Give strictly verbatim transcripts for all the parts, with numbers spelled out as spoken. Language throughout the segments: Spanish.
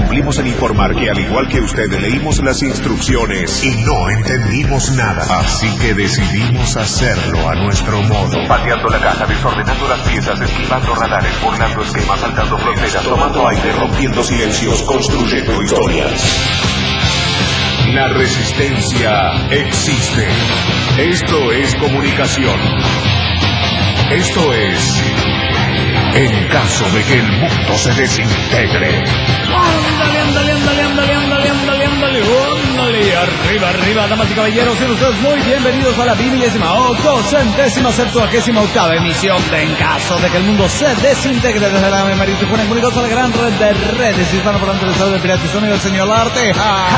cumplimos en informar que al igual que usted leímos las instrucciones y no entendimos nada. Así que decidimos hacerlo a nuestro modo. Pateando la caja, desordenando las piezas, esquivando radares, burlando esquemas, saltando fronteras, tomando aire, rompiendo silencios, construyendo historias. La resistencia existe. Esto es comunicación. Esto es... en caso de que el mundo se desintegre. Ándale, ándale, ándale, ándale, ándale, ándale, ándale, ándale. Arriba, arriba, damas y caballeros, sean ustedes muy bienvenidos a la vigésima octocentésima septuagésima octava emisión de En caso de que el mundo se desintegre desde la memoria y fuera comunicados a la gran red de redes hispanoparlantes del estado de Pirata y Sonido del señor Arte.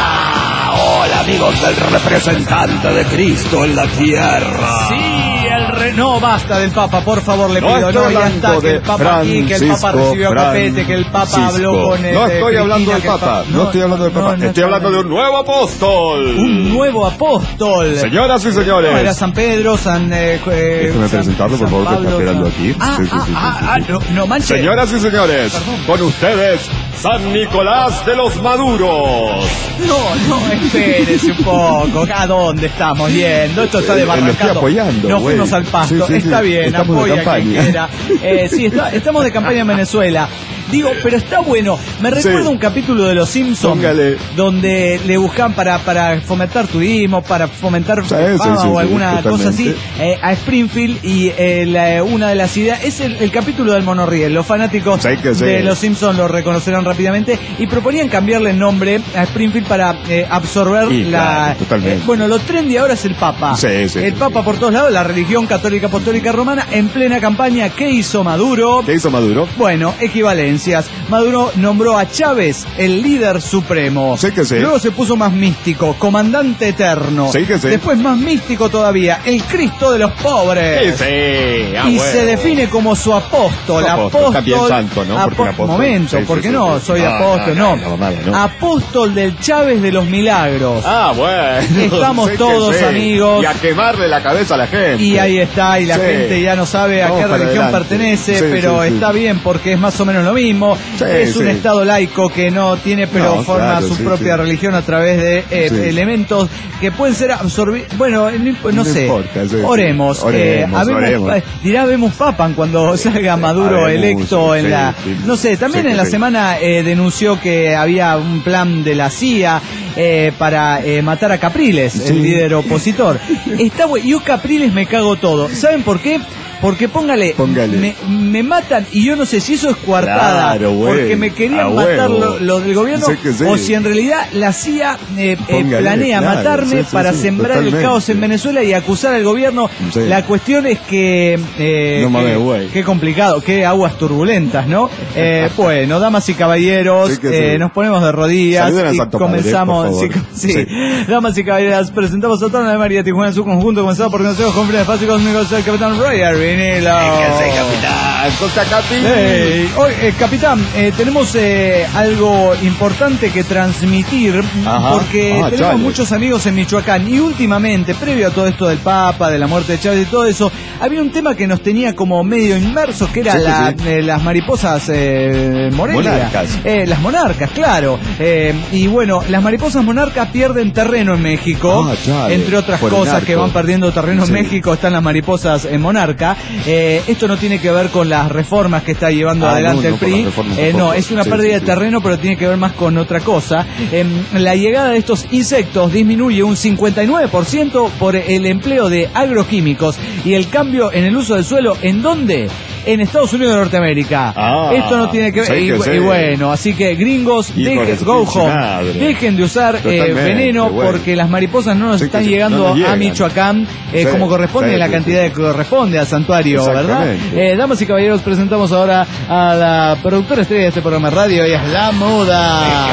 ¡Ja! Hola amigos del representante de Cristo en la tierra. Sí, el re... No, basta del Papa, por favor, le no pido. No, ya está, que el Papa aquí, que el Papa recibió copete, que el Papa habló con el... No estoy hablando del Papa, no estoy hablando del Papa, estoy hablando de un nuevo apóstol. Un nuevo apóstol. Señoras y señores. No, era San Pedro, San... Eh, eh, Déjeme presentarlo, por favor, que está esperando aquí. Ah, sí, sí, ah, sí, ah, sí, ah, sí. no, no manches. Señoras y señores, Perdón. con ustedes, San Nicolás de los Maduros. No, no, espérese un poco. ¿A dónde estamos yendo? Esto está Eh, desbarrancado. lo estoy apoyando, Nos güey. fuimos al pasto. Sí, sí, está sí. bien, Estamos de apoya a quien campaña. quiera. Eh, sí, está, estamos de campaña en Venezuela. Digo, pero está bueno. Me recuerda Sí. un capítulo de Los Simpsons. Póngale. Donde le buscan para, para fomentar turismo, para fomentar Sí, fama sí, sí, o sí, alguna totalmente. cosa así, eh, a Springfield. Y eh, la- una de las ideas es el, el capítulo del monorriel. Los fanáticos Sí, que sí. de Los Simpsons lo reconocerán rápidamente y proponían cambiarle el nombre a Springfield para eh, absorber Y la... claro, totalmente. eh, bueno, lo trendy ahora es el Papa. Sí, sí, el sí, Papa sí. por todos lados, la religión católica apostólica romana en plena campaña. ¿Qué hizo Maduro? ¿Qué hizo Maduro? Bueno, equivalencias. Maduro nombró a Chávez el líder supremo. Sí que sí. Luego se puso más místico, comandante eterno. Sí que sí. Después más místico todavía, el Cristo de los pobres. Sí, sí. Ah, y bueno. se define como su apóstol. Su apóstol, está bien santo, ¿no? Porque un apo- apóstol- Momento, sí, sí, ¿por qué sí, no? sí. Soy No, apóstol, no, no. no, no, no. Apóstol del Chávez de los milagros. Ah, bueno. Estamos Sí que todos, sí. amigos. Y a quemarle la cabeza a la gente. Y ahí está, y la Sí. gente ya no sabe a Vamos qué para religión adelante. pertenece, Sí, pero sí, sí. está bien porque es más o menos lo mismo. Sí, es un sí. estado laico que no tiene, pero No, forma claro, su sí, propia sí. religión a través de eh, Sí. elementos que pueden ser absorbidos. Bueno, no, imp- no No sé. importa, sí, sí. Oremos. Oremos, eh, habemos- oremos. eh, dirá, vemos papan cuando salga Maduro Habemos, electo en sí, la... sí. No sé, también Sí, en que la sí. semana eh, denunció que había un plan de la C I A eh, para eh, matar a Capriles, Sí. el líder opositor. Está bueno. Yo Capriles me cago todo. ¿Saben por qué? Porque póngale, Póngale. Me, me matan y yo no sé si eso es coartada, Claro, güey. porque me querían A matar huevo. lo, lo del gobierno, Sí que sí. o si en realidad la C I A eh, eh, Póngale, planea claro, matarme sí, sí, para sí, sembrar totalmente. el caos en Venezuela y acusar al gobierno. Sí. La cuestión es que... eh, No mames, que- güey. qué complicado, qué aguas turbulentas, ¿no? Eh, bueno, damas y caballeros, Sí que sí. eh, nos ponemos de rodillas Saluden al y Santo Padre, comenzamos... por favor. sí, Sí. Damas y caballeros, presentamos a Torna de María Tijuana en su conjunto, comenzado por consejos con fines fácicos, amigos del Capitán Roger Vinilo. capitán? Costa Capi. Hey, hoy, eh, capitán, eh, tenemos eh, algo importante que transmitir, Ajá. porque Ah, tenemos chale. muchos amigos en Michoacán y últimamente, previo a todo esto del Papa, de la muerte de Chávez y todo eso, había un tema que nos tenía como medio inmersos, que era Sí, sí, la- sí. eh, las mariposas eh, Morelia. Monarcas. Eh, las monarcas, claro. Eh, y bueno, las mariposas monarcas pierden terreno en México, Ah, chale. entre otras Por el cosas narco. que van perdiendo terreno Sí. en México, están las mariposas en monarca. Eh, esto no tiene que ver con las reformas que está llevando Ah, adelante no, el no, por P R I. las reformas Eh, no, tampoco. es una Sí, pérdida sí, de sí. terreno, pero tiene que ver más con otra cosa. Eh, la llegada de estos insectos disminuye un cincuenta y nueve por ciento por el empleo de agroquímicos y el cambio en el uso del suelo. ¿En dónde? En Estados Unidos de Norteamérica. Ah, Esto no tiene que ver. sí Y, que sí. y bueno, así que gringos, Hijo de dejen, su go pinche home. madre. Dejen de usar eh, Totalmente, veneno bueno. porque las mariposas no nos Sí que están sí, llegando no nos a llegan. Michoacán eh, Sí, como corresponde, sí, en la sí, cantidad sí. que corresponde al santuario, ¿verdad? Exactamente. Eh, damas y caballeros, presentamos ahora a la productora estrella de este programa de radio, ella es la Muda.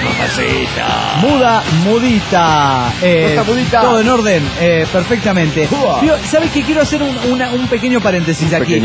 Muda, mudita. Eh, ¿Cómo está, mudita? Todo en orden, eh, perfectamente. Ua. Yo, ¿sabes qué? Quiero hacer un, una- un pequeño paréntesis Un aquí. pequeño paréntesis.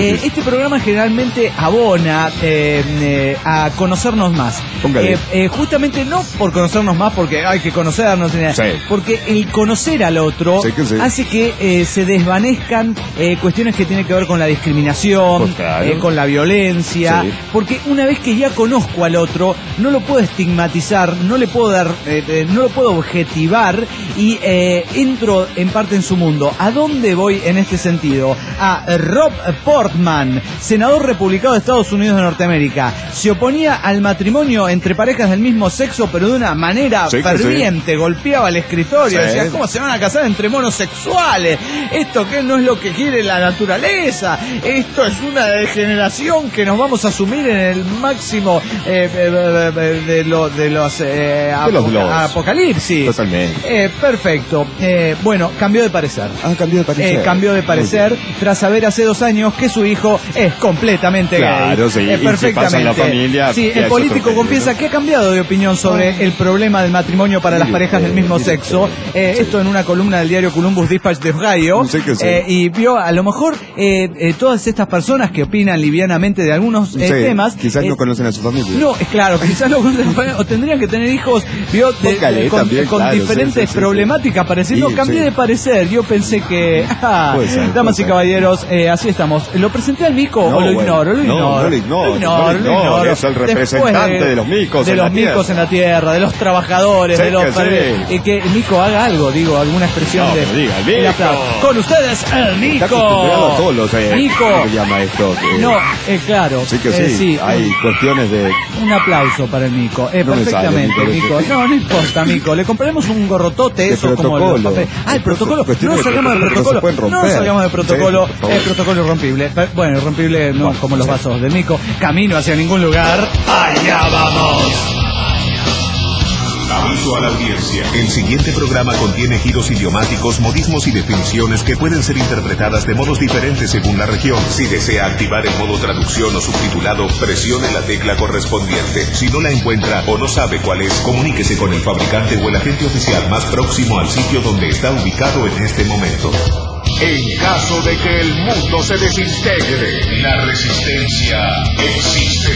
Eh, este programa generalmente abona eh, eh, a conocernos más. Eh, eh, justamente no por conocernos más porque hay que conocernos, sí. porque el conocer al otro sí que sí. hace que eh, se desvanezcan eh, cuestiones que tienen que ver con la discriminación, pues claro. eh, con la violencia, sí. porque una vez que ya conozco al otro, no lo puedo estigmatizar, no le puedo dar, eh, eh, no lo puedo objetivar y eh, entro en parte en su mundo. ¿A dónde voy en este sentido? A Rob Portman, senador republicano de Estados Unidos de Norteamérica. Se oponía al matrimonio entre parejas del mismo sexo, pero de una manera sí, ferviente, sí. golpeaba el escritorio, sí. decía, ¿cómo se van a casar entre monosexuales? Esto que no es lo que quiere la naturaleza, esto es una degeneración que nos vamos a asumir en el máximo eh, de, de, lo, de los, eh, de los apoca apocalipsis. Totalmente. Eh, perfecto. Eh, bueno, cambió de parecer. Ah, cambió de parecer. Eh, cambió de parecer tras saber hace dos años que su hijo es completamente claro, gay. Sí, eh, perfectamente. Si pasa en la familia, sí, el político confiesa que ha cambiado de opinión sobre oh. el problema del matrimonio para sí, las parejas eh, del mismo sí, sexo. Eh, sí. Esto en una columna del diario Columbus Dispatch de Ohio. Sí sí. eh, y vio a lo mejor eh, eh, todas estas personas que opinan livianamente de algunos eh, sí, temas. Quizás eh, no conocen a su familia. No, es claro, quizás no conocen a su familia o tendrían que tener hijos vio, de, de, con, también, con claro, diferentes sí, sí, problemáticas. Sí. Pareciendo, sí, cambié sí. de parecer. Yo pensé que. Ah, ser, damas y caballeros, eh, así estamos. ¿Lo presenté al mico no, o lo ignoro? Lo ignoro. No, no lo ignoro. Lo ignoro, lo ignoro. Es el representante de, de los micos. De los micos en la tierra, de los trabajadores, sí, de los. Que, sí. eh, que el mico haga algo, digo, alguna expresión no, de. Diga, el mico. Con ustedes, el mico. Está todos los, eh, mico. ¿Cómo se llama esto? Que, no, eh, claro. Sí que sí. Eh, sí. Hay un, cuestiones de. Un aplauso para el mico. Eh, no perfectamente, sale, mico. mico. No, no importa, mico. Le compraremos un gorrotote, de eso como los papeles. Ah, el protocolo. No salgamos del protocolo. No salgamos del protocolo. El protocolo irrompible. Bueno, irrompible no como los vasos de mico. Camino hacia ningún lugar. ¡Allá vamos! Aviso a la audiencia. El siguiente programa contiene giros idiomáticos, modismos y definiciones que pueden ser interpretadas de modos diferentes según la región. Si desea activar el modo traducción o subtitulado, presione la tecla correspondiente. Si no la encuentra o no sabe cuál es, comuníquese con el fabricante o el agente oficial más próximo al sitio donde está ubicado en este momento. En caso de que el mundo se desintegre, la resistencia existe.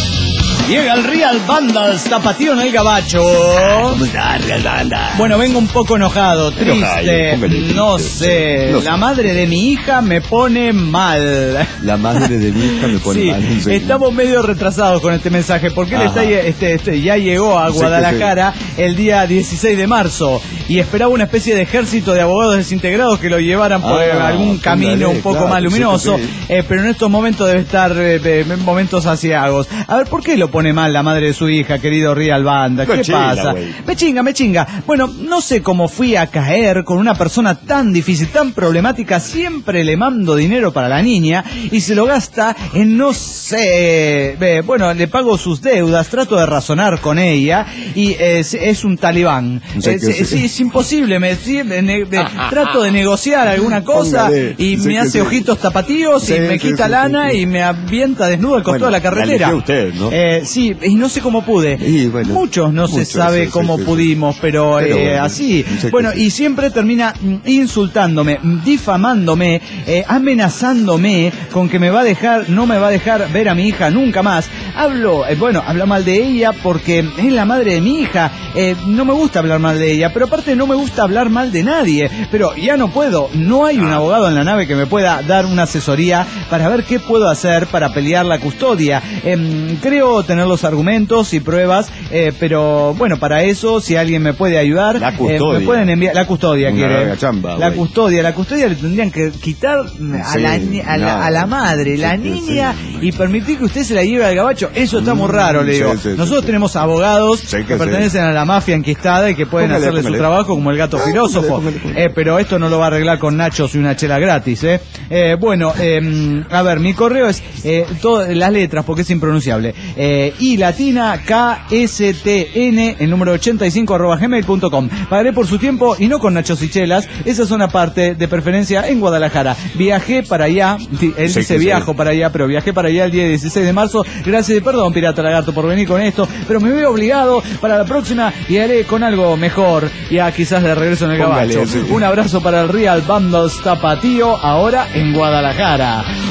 Llega el Real Vandals, tapatío en el gabacho. ¿Cómo está, Real Vandals? Bueno, vengo un poco enojado, triste, Enojado, no sé. No sé. La madre de mi hija me pone mal. La madre de mi hija me pone sí, mal. Sí, estamos medio retrasados con este mensaje, porque él está, este, este, ya llegó a Guadalajara sí, sí. el día dieciséis de marzo y esperaba una especie de ejército de abogados desintegrados que lo llevaran por ah, algún camino póngale, un poco claro, más luminoso, sí, sí. Eh, pero en estos momentos debe estar eh, momentos asiagos. A ver, ¿por qué lo pone mal la madre de su hija, querido Real Banda? ¿Qué chila, pasa? Wey. Me chinga, me chinga. Bueno, no sé cómo fui a caer con una persona tan difícil, tan problemática. Siempre le mando dinero para la niña y se lo gasta en no sé. Eh, bueno, le pago sus deudas, trato de razonar con ella y eh, es, es un talibán. Sí, es, es, sí. es imposible. Me, sí, de, de, de, trato de negociar alguna cosa Póngale. y sí, me hace sí. ojitos tapatíos sí, y me sí, quita sí, lana sí, sí. y me avienta desnudo al costado bueno, de la carretera. La usted, ¿no? Eh, sí, y no sé cómo pude. Y bueno, Muchos no mucho, se sabe sí, cómo sí, pudimos, sí. pero, pero eh, bueno, así. Bueno, y siempre termina insultándome, difamándome, eh, amenazándome con que me va a dejar, no me va a dejar ver a mi hija nunca más. Hablo, eh, bueno, habla mal de ella porque es la madre de mi hija. Eh, no me gusta hablar mal de ella, pero aparte no me gusta hablar mal de nadie. Pero ya no puedo, no hay un abogado en la nave que me pueda dar una asesoría para ver qué puedo hacer para pelear la custodia. Eh, creo tener los argumentos y pruebas, eh, pero bueno, para eso, si alguien me puede ayudar, la custodia. Eh, me pueden enviar la custodia, Una quiere. Chamba, la wey. custodia, la custodia le tendrían que quitar a, sí, la, a, la, a la madre, sí, la sí, niña, sí. y permitir que usted se la lleve al gabacho. Eso está muy raro, le digo. Sí, sí, Nosotros sí, tenemos sí. abogados sí, que, que pertenecen sí. a la mafia enquistada y que pueden póngale, hacerle póngale. su trabajo como el gato filósofo. Póngale, póngale. Eh, pero esto no lo va a arreglar con nachos y una chela gratis, ¿eh? eh bueno, eh, a ver, mi correo es eh, todas las letras porque es impronunciable. Eh, y latina K S T N, el número ochenta y cinco arroba gmail punto com. Pagaré por su tiempo y no con nachos y chelas. Esa es una parte de preferencia en Guadalajara. Viajé para allá, él sí, dice viajo sí. para allá, pero viajé para allá el día dieciséis de marzo. Gracias, perdón, Pirata Lagarto, por venir con esto, pero me veo obligado para la próxima y haré con algo mejor. Ya quizás de regreso en el Póngale, gabacho. Sí. Un abrazo para el Real Vandals Tapatío, ahora en Guadalajara.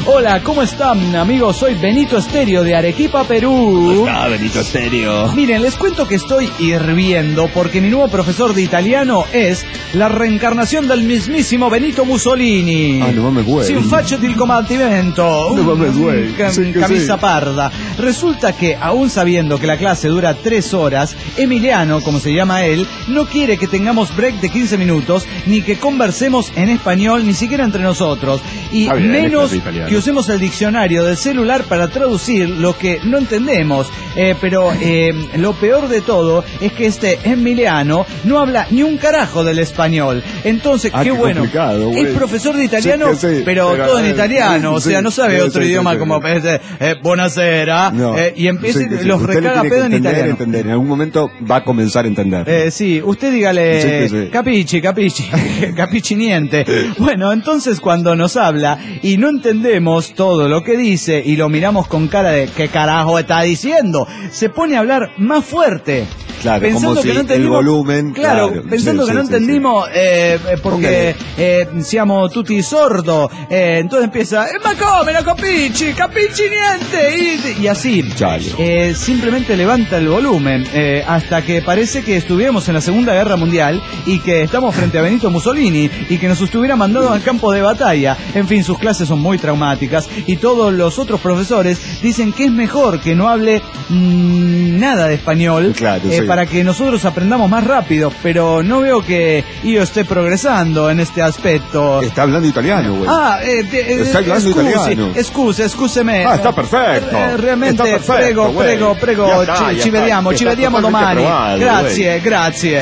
Hola, ¿cómo están, amigos? Soy Benito Estéreo de Arequipa, Perú. ¿Cómo está, Benito Estéreo? Miren, les cuento que estoy hirviendo porque mi nuevo profesor de italiano es la reencarnación del mismísimo Benito Mussolini. Ah, no mames, güey. Si un faccio di combattimento, No mames, güey. cam- Sí que camisa sí. parda. Resulta que, aún sabiendo que la clase dura tres horas, Emiliano, como se llama él, no quiere que tengamos break de quince minutos, ni que conversemos en español, ni siquiera entre nosotros. Y Está bien, menos es clase italiano. que usemos el diccionario del celular para traducir lo que no entendemos. Eh, pero eh, lo peor de todo es que este Emiliano no habla ni un carajo del español. Entonces, Ah, qué, qué bueno. complicado, güey. Es profesor de italiano, Sí que sí, pero, pero, todo en eh, italiano. O sí, sea, no sabe sí, otro sí, idioma sí, como sí. eh, eh, buonasera. No. eh, y empieza Sí, que sí. los Usted le recaga tiene que pedo en entender, italiano. entender. En algún momento va a comenzar a entender. Eh, sí, usted dígale, Sí que sí. capichi, capichi, capichi niente. Bueno, entonces cuando nos habla y no entendemos todo lo que dice y lo miramos con cara de ¿qué carajo está diciendo? Se pone a hablar más fuerte. Claro, Pensando como que si no entendimos, el volumen, claro, claro, pensando sí, que sí, no sí, entendimos eh, eh, porque eh, siamo tutti sordo, eh, entonces empieza, eh, ma come, no capisci, capisci niente, y, y así, Chale. eh, simplemente levanta el volumen eh, hasta que parece que estuviéramos en la Segunda Guerra Mundial y que estamos frente a Benito Mussolini y que nos estuviera mandado al campo de batalla. En fin, sus clases son muy traumáticas y todos los otros profesores dicen que es mejor que no hable mmm, nada de español Claro, eh, sí. para que nosotros aprendamos más rápido, pero no veo que yo esté progresando en este aspecto. Está hablando italiano, güey. Ah, eh, te- eh, Está hablando scusi, italiano. Scusi, scusami. Ah, está perfetto. Eh, realmente, Está perfetto, prego, güey. prego, prego, Ya está, ci, ya ci está. vediamo, ci Está vediamo totalmente domani. approvato, Grazie, grazie.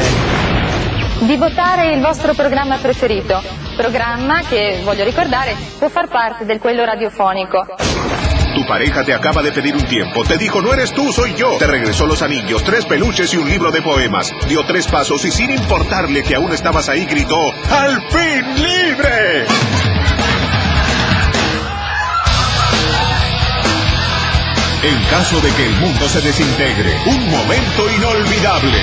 Di votare il vostro programma preferito, programma che, voglio ricordare, può far parte del quello radiofonico. Tu pareja te acaba de pedir un tiempo, te dijo no eres tú, soy yo. Te regresó los anillos, tres peluches y un libro de poemas. Dio tres pasos y sin importarle que aún estabas ahí gritó ¡al fin libre! En caso de que el mundo se desintegre, un momento inolvidable.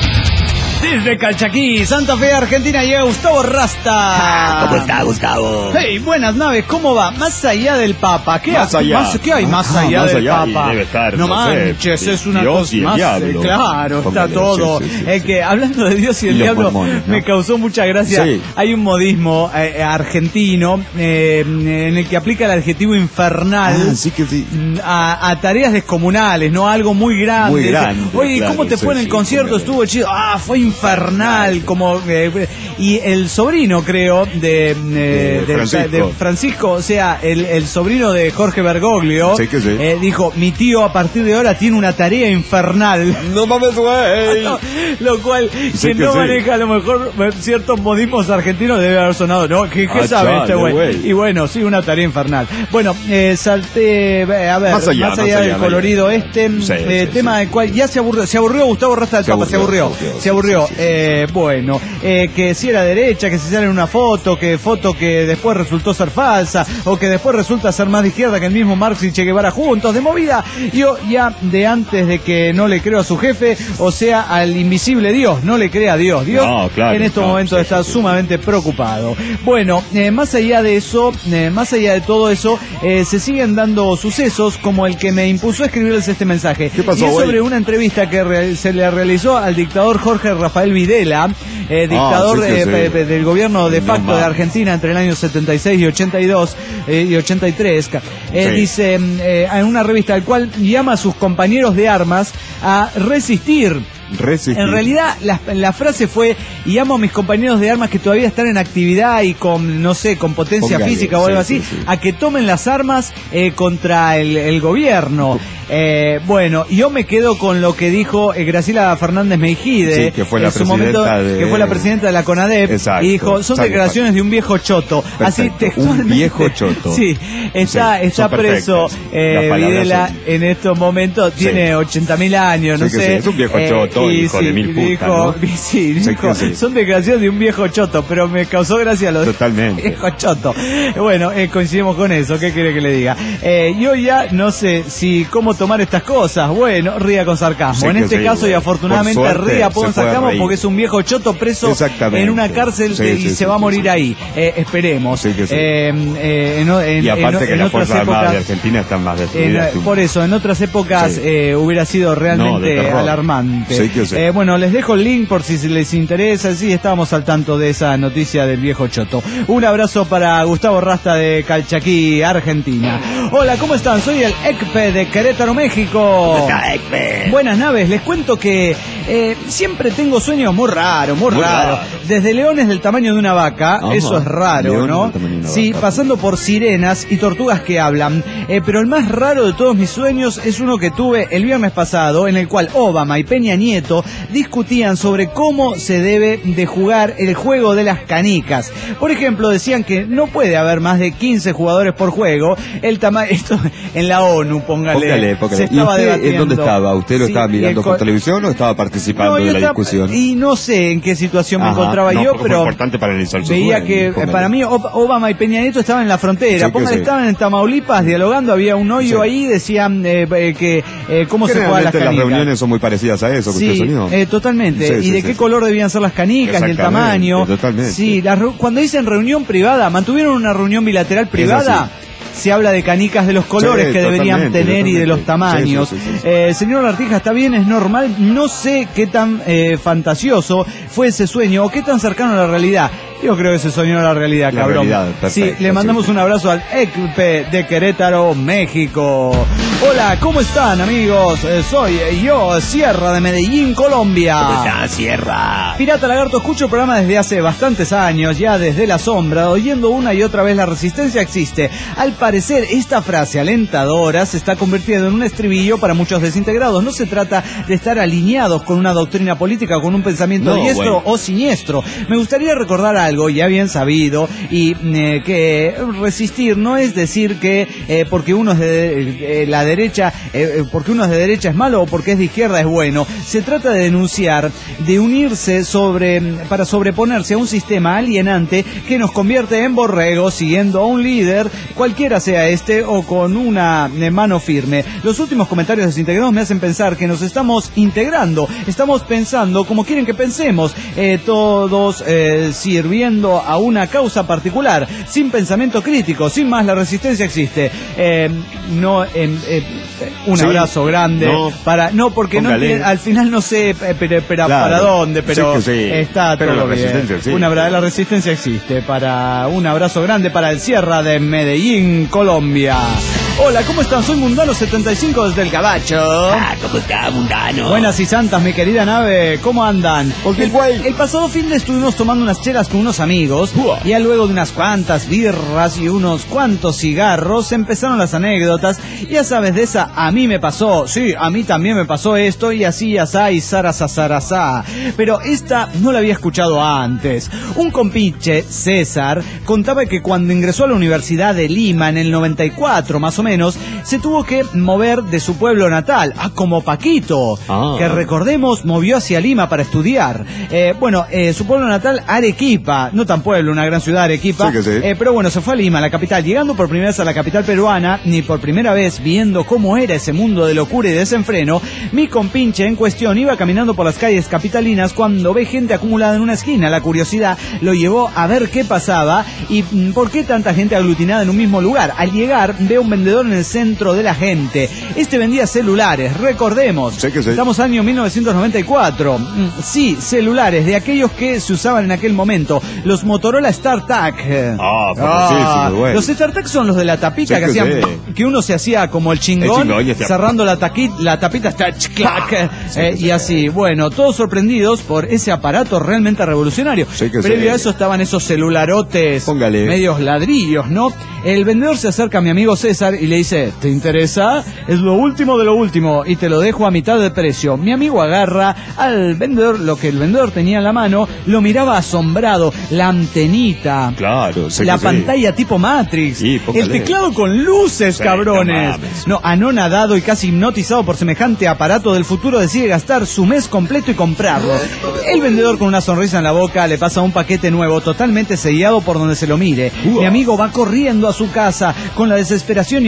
Desde Calchaquí, Santa Fe, Argentina, llega Gustavo Rasta. ¿Cómo está, Gustavo? Hey, buenas naves, ¿cómo va? Más allá del Papa, ¿qué, Más ha- allá. más- ¿qué hay más Ah, allá más del allá, Papa? y debe estar, no no sé, manches, es una Dios cosa y el más. diablo. eh, Claro, está Póngale, todo. sí, sí, sí, Es sí. que hablando de Dios y el Y los diablo, mormones, ¿no? me causó mucha gracia. Sí. Hay un modismo eh, argentino eh, en el que aplica el adjetivo infernal. Ah, sí que sí. A, a tareas descomunales, ¿no? Algo muy grande. Muy Dice, grande, oye, claro, ¿cómo te sí, fue en el sí, concierto? póngale. Estuvo chido. Ah, fue infernal. Como eh, y el sobrino, creo, de, eh, De del- Francisco. de Francisco, o sea, el, el sobrino de Jorge Bergoglio, Sí que sí. eh, dijo, mi tío a partir de ahora tiene una tarea infernal. No mames, güey. Lo cual, Sí quien que no sí. maneja a lo mejor eh, ciertos modismos argentinos debe haber sonado, ¿no? ¿Qué, qué Ah, sabe chale, este güey? güey. Y bueno, sí, una tarea infernal. Bueno, eh, salté, eh, a ver, Más allá, más allá, del más colorido allá. este, Sí, eh, sí, tema sí. del cual ya se aburrió, se aburrió Gustavo Rasta del Se Papa, se aburrió, aburrió, se se aburrió. aburrió, sí, sí, sí. Eh, bueno, eh, que si era derecha, que si sale en una foto, que foto que después resultó ser falsa, o que después resulta ser más de izquierda que el mismo Marx y Che Guevara juntos, de movida, yo ya de antes de que no le creo a su jefe, o sea, al invisible Dios, no le crea a Dios. Dios No, claro, en estos no, momentos sí, está sí, sí. sumamente preocupado. Bueno, eh, más allá de eso, eh, más allá de todo eso, eh, se siguen dando sucesos como el que me impulsó a escribirles este mensaje. ¿Qué pasó, y es güey? sobre una entrevista que re- se le realizó al dictador Jorge Rafael Videla, eh, dictador sí que eh, sí. pe- pe- del gobierno de No facto de mames. Argentina entre el año setenta y seis y ochenta y dos eh, y ochenta y tres. Eh, Sí. Dice eh, en una revista al cual llama a sus compañeros de armas a resistir. Resistir. En realidad la, la frase fue, y amo a mis compañeros de armas que todavía están en actividad y con, no sé, con potencia Póngale, física o algo sí, así, sí, sí. a que tomen las armas eh, contra el, el gobierno. Eh, bueno, yo me quedo con lo que dijo eh, Graciela Fernández Meijide, Sí, que fue la en su momento, presidenta de- que fue la presidenta de la CONADEP, Exacto. y dijo, son Sale, declaraciones de un viejo choto. Así Perfecto, textualmente. un viejo choto. Sí, está, Sí, está son preso perfectas. eh, Las palabras Videla son- en estos momentos, Sí. tiene ochenta mil años, no Sí que sé. sí, es un viejo choto, y hijo de mil putas, dijo, ¿no? sí, Sí dijo, que sí. son declaraciones de un viejo choto, pero me causó gracia lo de Totalmente. viejo choto. Bueno, eh, coincidimos con eso, ¿qué quiere que le diga? Eh, yo ya no sé si cómo podemos tomar estas cosas. Bueno, ría con sarcasmo. Sí, en este sí, caso, bueno. y afortunadamente, Por suerte, ría con se puede sarcasmo reír. porque es un viejo choto preso en una cárcel Sí, y sí, se sí, va a sí, morir sí. ahí. Eh, esperemos. Sí, que sí. Eh, eh, en, en, Y aparte en, que en las otras Fuerzas Armadas de épocas, Argentina están más en, destruidas. que un- por eso, en otras épocas Sí. eh, hubiera sido realmente No, de terror. alarmante. Sí, que sí. Eh, bueno, les dejo el link por si les interesa. Sí, estábamos al tanto de esa noticia del viejo choto. Un abrazo para Gustavo Rasta de Calchaquí, Argentina. Hola, ¿cómo están? Soy el E C P E de Querétaro, México. Buenas naves, les cuento que eh, siempre tengo sueños muy raros, muy, Muy raros. raro. Desde leones del tamaño de una vaca, Ajá. eso es raro, Leones ¿no? del tamaño de una Sí, vaca. pasando por sirenas y tortugas que hablan. Eh, pero el más raro de todos mis sueños es uno que tuve el viernes pasado, en el cual Obama y Peña Nieto discutían sobre cómo se debe de jugar el juego de las canicas. Por ejemplo, decían que no puede haber más de quince jugadores por juego. El tamaño, esto en la ONU, póngale. Póngale, póngale. Se ¿Y estaba usted debatiendo. en dónde estaba? ¿Usted lo Sí, estaba y el mirando co- por televisión o estaba participando No, yo de la estaba- discusión? Y no sé en qué situación me Ajá, encontraba no, yo, porque fue pero importante para analizar su veía sueño, que eh, póngale. para mí Ob- Obama y Peña Nieto estaban en la frontera. Sí, que Póngale, sí. estaban en Tamaulipas dialogando, había un hoyo Sí. ahí, decían eh, eh, que eh, cómo se juega las Generalmente las canicas. reuniones son muy parecidas a eso que Sí, usted soñó. eh, totalmente. Sí, ¿Y sí, de sí, qué sí. color debían ser las canicas y el Exactamente, tamaño? totalmente. Sí, las reu- cuando dicen reunión privada, mantuvieron una reunión bilateral privada. Se habla de canicas de los colores Sí, que deberían totalmente, tener y de los totalmente. tamaños. Sí, sí, sí, sí. Eh, señor Lartija, está bien, es normal. No sé qué tan eh, fantasioso fue ese sueño o qué tan cercano a la realidad. Yo creo que se soñó la realidad, La cabrón. realidad, perfecto, sí, le mandamos sí, sí. un abrazo al E C P E de Querétaro, México. Hola, ¿cómo están, amigos? Eh, soy yo, Sierra de Medellín, Colombia. Sierra? Pirata Lagarto, escucho el programa desde hace bastantes años, ya desde la sombra, oyendo una y otra vez la resistencia existe. Al parecer, esta frase alentadora se está convirtiendo en un estribillo para muchos desintegrados. No se trata de estar alineados con una doctrina política o con un pensamiento No, diestro bueno. o siniestro. Me gustaría recordar algo ya bien sabido, y eh, que resistir no es decir que eh, porque uno es de eh, la derecha, eh, eh, porque uno es de derecha es malo o porque es de izquierda es bueno. Se trata de denunciar, de unirse sobre para sobreponerse a un sistema alienante que nos convierte en borregos siguiendo a un líder, cualquiera sea este, o con una eh, mano firme. Los últimos comentarios desintegrados me hacen pensar que nos estamos integrando, estamos pensando como quieren que pensemos, eh, todos eh, sirviendo a una causa particular, sin pensamiento crítico. Sin más, la resistencia existe. Eh, no, eh, eh, un Sí. abrazo grande No. para no porque no Póngale. entiendo- al final no sé eh, pero, pero Claro. para dónde, pero Sí que sí. está Pero todo la bien. resistencia existe. Una verdad, la resistencia existe. Para un abrazo grande para el Sierra de Medellín, Colombia. Hola, ¿cómo están? Soy Mundano setenta y cinco desde el Gabacho. Ah, ¿cómo está, mundano? Buenas y santas, mi querida nave, ¿cómo andan? Porque el, güey. el pasado fin de estuvimos tomando unas chelas con unos amigos, Uah. y ya luego de unas cuantas birras y unos cuantos cigarros empezaron las anécdotas. Ya sabes, de esa a mí me pasó, sí, a mí también me pasó esto, y así, asá, y zarazazarasá. Pero esta no la había escuchado antes. Un compinche, César, contaba que cuando ingresó a la Universidad de Lima en el noventa y cuatro, más o menos, se tuvo que mover de su pueblo natal, ah, como Paquito, Ah. que recordemos movió hacia Lima para estudiar. Eh, bueno, eh, su pueblo natal, Arequipa, no tan pueblo, una gran ciudad, Arequipa, Sí que sí. eh, pero bueno, se fue a Lima, la capital, llegando por primera vez a la capital peruana, ni por primera vez viendo cómo era ese mundo de locura y desenfreno. Mi compinche en cuestión iba caminando por las calles capitalinas cuando ve gente acumulada en una esquina. La curiosidad lo llevó a ver qué pasaba y mm, por qué tanta gente aglutinada en un mismo lugar. Al llegar, ve un vendedor en el centro de la gente. Este vendía celulares, recordemos. Sí que sí. Estamos año mil novecientos noventa y cuatro. Mm, Sí, celulares, de aquellos que se usaban en aquel momento. Los Motorola StarTAC. Ah, famosísimo, bueno. Los StarTAC son los de la tapita Sí que que hacían, sí. que uno se hacía como el chingón, El chingón y hacía- cerrando la, taqui, la tapita, touch, clac, eh, y así. Bueno, todos sorprendidos por ese aparato realmente revolucionario. Sí que Previo sí. a eso estaban esos celularotes, Póngale. medios ladrillos, ¿no? El vendedor se acerca a mi amigo César y le dice, ¿te interesa? Es lo último de lo último y te lo dejo a mitad de precio. Mi amigo agarra al vendedor, lo que el vendedor tenía en la mano, lo miraba asombrado, la antenita, Claro, sí la que sí. pantalla tipo Matrix, Sí, póngale. el teclado con luces, Sí, cabrones. no mames. No, anonadado y casi hipnotizado por semejante aparato del futuro, decide gastar su mes completo y comprarlo. El vendedor, con una sonrisa en la boca, le pasa un paquete nuevo, totalmente sellado por donde se lo mire. Uah. Mi amigo va corriendo a su casa con la desesperación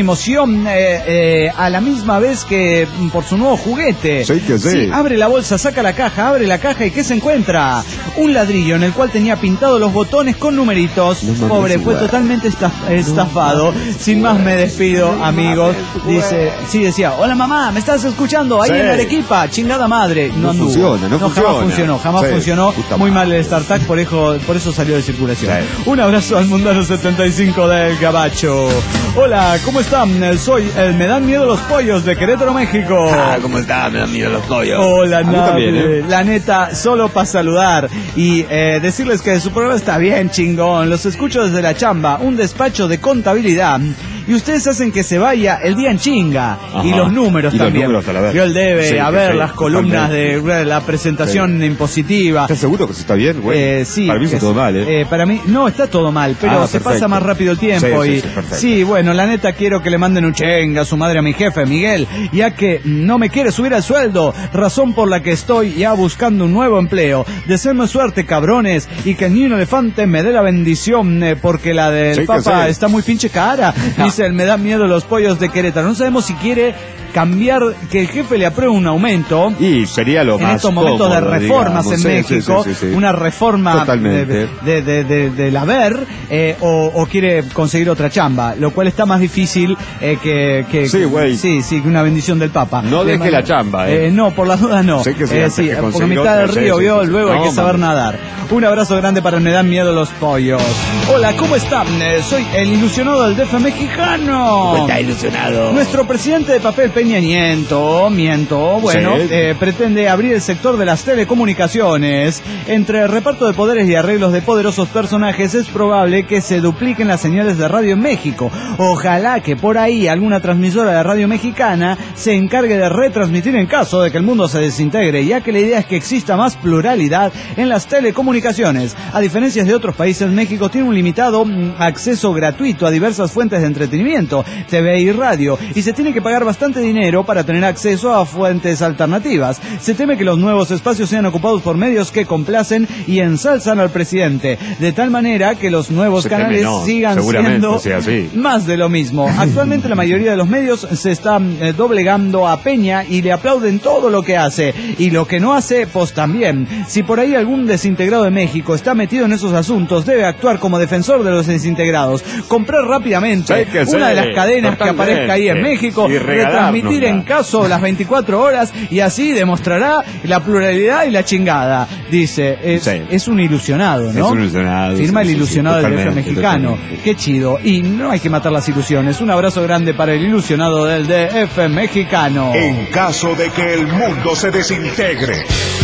emoción eh, eh, a la misma vez que por su nuevo juguete. Sí, que sí. Sí, abre la bolsa, saca la caja, abre la caja y ¿qué se encuentra? Un ladrillo en el cual tenía pintado los botones con numeritos. No, Pobre, no, fue no, totalmente estaf- estafado. Sin más me despido, amigos. Dice, sí decía, hola mamá, ¿me estás escuchando? Ahí Sí. en Arequipa, chingada madre. No, No anduvo. funciona, no jamás funciona. funcionó, jamás Sí, funcionó. puta Muy madre. mal el StarTac, por eso, por eso salió de circulación. Sí. Un abrazo al Mundano setenta y cinco del Gabacho. Hola, ¿cómo están? Soy el Me Dan Miedo los Pollos de Querétaro, México. Ah, ¿cómo está? Me da miedo los pollos. Hola, A mí Nave. también, ¿eh? La neta, solo para saludar y eh, decirles que su programa está bien chingón. Los escucho desde la chamba, un despacho de contabilidad. Y ustedes hacen que se vaya el día en chinga. Ajá. Y los números Y los también. números a la vez. Yo el debe, Sí, a que ver sí, las columnas totalmente. de la presentación impositiva. ¿Estás seguro que eso está bien, güey? Eh, sí, Para mí está es- todo mal, ¿eh? eh, Para mí, no, está todo mal, pero Ah, se perfecto. pasa más rápido el tiempo. Sí, sí, y sí, perfecto. sí, bueno, la neta quiero que le manden un chenga a su madre a mi jefe, Miguel, ya que no me quiere subir el sueldo, razón por la que estoy ya buscando un nuevo empleo. Deseenme suerte, cabrones, y que el niño elefante me dé la bendición, eh, porque la del Sí, que Papa sí. está muy pinche cara. Dice, me da miedo los pollos de Querétaro. No sabemos si quiere cambiar, que el jefe le apruebe un aumento. Y sería lo En más estos momentos de cómodo, reformas digamos. en Sí, México, sí, sí, sí, sí. una reforma Totalmente. de, de, de, de- del haber, eh, o, o quiere conseguir otra chamba, lo cual está más difícil eh, que, que Sí, güey. sí, sí, que una bendición del Papa. No Le deje mando- la chamba, eh. Eh, no, por las dudas no. Sí que sí, Eh, antes sí, que porque conseguir mitad del otra, río sí, vio, sí, sí. luego hay No, que saber mami. nadar. Un abrazo grande para el Me Dan Miedo los Pollos. Hola, ¿cómo están? Eh, soy el ilusionado del D F mexicano. Está ilusionado. Nuestro presidente de papel Peña Nieto, miento, bueno, Sí. eh, pretende abrir el sector de las telecomunicaciones. Entre reparto de poderes y arreglos de poderosos personajes es probable que se dupliquen las señales de radio en México. Ojalá que por ahí alguna transmisora de radio mexicana se encargue de retransmitir en caso de que el mundo se desintegre, ya que la idea es que exista más pluralidad en las telecomunicaciones. A diferencia de otros países, México tiene un limitado mm, acceso gratuito a diversas fuentes de entretenimiento, T V y radio, y se tiene que pagar bastante dinero para tener acceso a fuentes alternativas. Se teme que los nuevos espacios sean ocupados por medios que complacen y ensalzan al presidente, de tal manera que los nuevos Se teme, canales no, sigan seguramente siendo sea así. más de lo mismo. Actualmente la mayoría de los medios se están eh, doblegando a Peña y le aplauden todo lo que hace, y lo que no hace, pues también. Si por ahí algún desintegrado de México está metido en esos asuntos, debe actuar como defensor de los desintegrados, comprar rápidamente Sí, que una sí, de las cadenas que totalmente. aparezca ahí en México, Y retransmitir regalárnosla. en caso las veinticuatro horas, y así demostrará la pluralidad y la chingada. Dice, es, Sí. es un ilusionado, ¿no? Es un ilusionado, Firma sí, el sí, ilusionado sí, del D F totalmente, mexicano. totalmente. Qué chido. Y no hay que matar las ilusiones. Un abrazo grande para el ilusionado del D F mexicano. En caso de que el mundo se desintegre.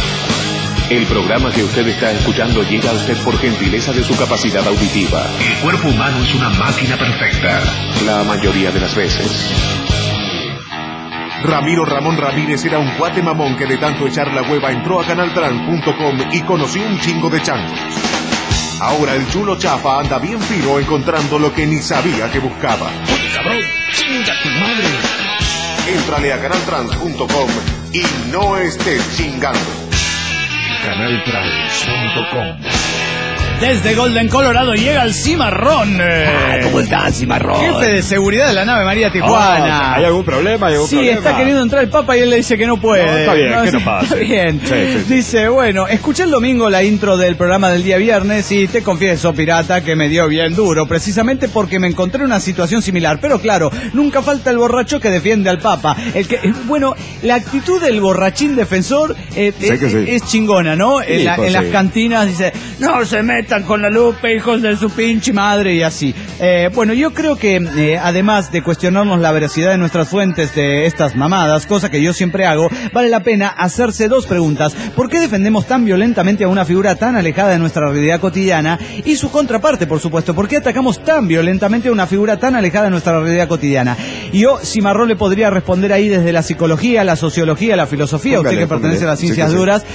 El programa que usted está escuchando llega a usted por gentileza de su capacidad auditiva. El cuerpo humano es una máquina perfecta. La mayoría de las veces. Ramiro Ramón Ramírez era un cuate mamón que de tanto echar la hueva entró a canal trans punto com y conoció un chingo de changos. Ahora el chulo chafa anda bien fino encontrando lo que ni sabía que buscaba. ¡Cabrón! ¡Chinga tu madre! Éntrale a canal trans punto com y no estés chingando. canal trans punto com. Desde Golden, Colorado llega el Cimarrón. Ah, ¿cómo está, Cimarrón? Jefe de seguridad de la nave María Tijuana. Ah, ¿hay algún problema? ¿Hay algún Sí, problema? está queriendo entrar el Papa y él le dice que no puede. No, está bien, que sí, no pase. Está bien. Sí, sí, sí. Dice, bueno, escuché el domingo la intro del programa del día viernes y te confieso, pirata, que me dio bien duro, precisamente porque me encontré en una situación similar. Pero claro, nunca falta el borracho que defiende al Papa. El que, bueno, la actitud del borrachín defensor eh, Sí es, que sí. es chingona, ¿no? Sí, en la- pues en las sí. cantinas dice, no se metan con la Lupe, hijos de su pinche madre, y así. Eh, bueno, yo creo que eh, además de cuestionarnos la veracidad de nuestras fuentes de estas mamadas, cosa que yo siempre hago, vale la pena hacerse dos preguntas. ¿Por qué defendemos tan violentamente a una figura tan alejada de nuestra realidad cotidiana? Y su contraparte, por supuesto, ¿por qué atacamos tan violentamente a una figura tan alejada de nuestra realidad cotidiana? Y yo, Cimarrón, le podría responder ahí desde la psicología, la sociología, la filosofía, Póngale, usted que pertenece a las póngale. ciencias Sí que sí. duras.